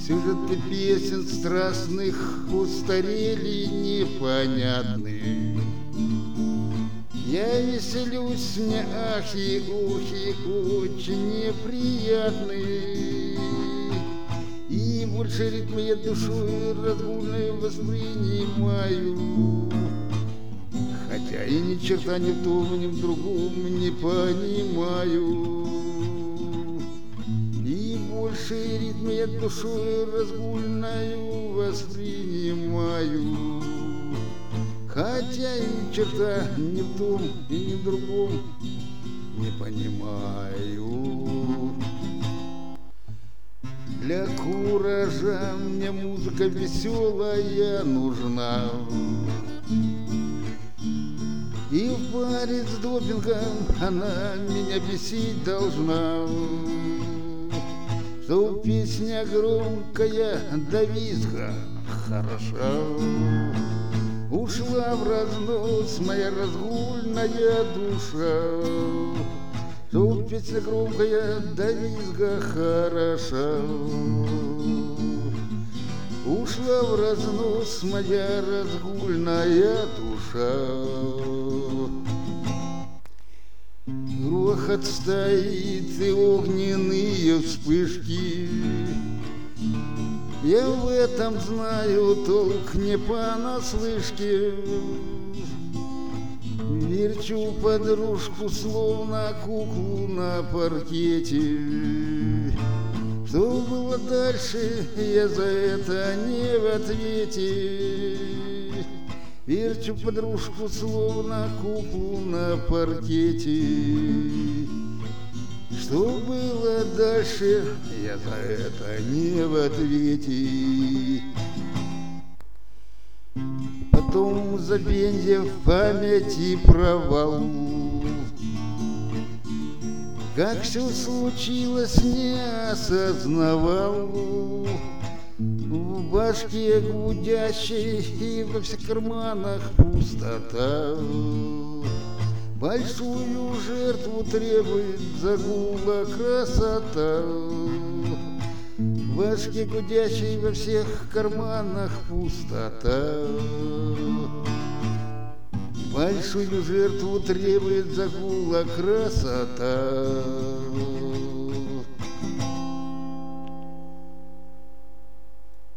Сюжеты песен страстных устарели, непонятны. Я веселюсь, мне ахи, ухи очень неприятны. И больше ритма я душой разгульной воспринимаю. Хотя и ни черта ни в том, ни в другом не понимаю. И больше ритма я душой разгульною воспринимаю. Хотя и ни черта ни в том и ни в другом не понимаю. Для куража мне музыка веселая нужна. И в баре с допингом она меня бесить должна. Что песня громкая до визга хороша. Ушла в разнос моя разгульная душа. Что песня громкая до визга хороша. Ушла в разнос моя разгульная душа. Грохот стоит и огненные вспышки. Я в этом знаю толк не понаслышке. Верчу подружку, словно куклу на паркете. Что было дальше, я за это не в ответе. Верчу подружку, словно куклу на паркете. Что было дальше, я за это не в ответе. Потом забвенье в памяти провал. Как все случилось, не осознавал. В башке гудящей и во всех карманах пустота. Большую жертву требует загула красота. В башке гудящей во всех карманах пустота. Большую жертву требует загула красота.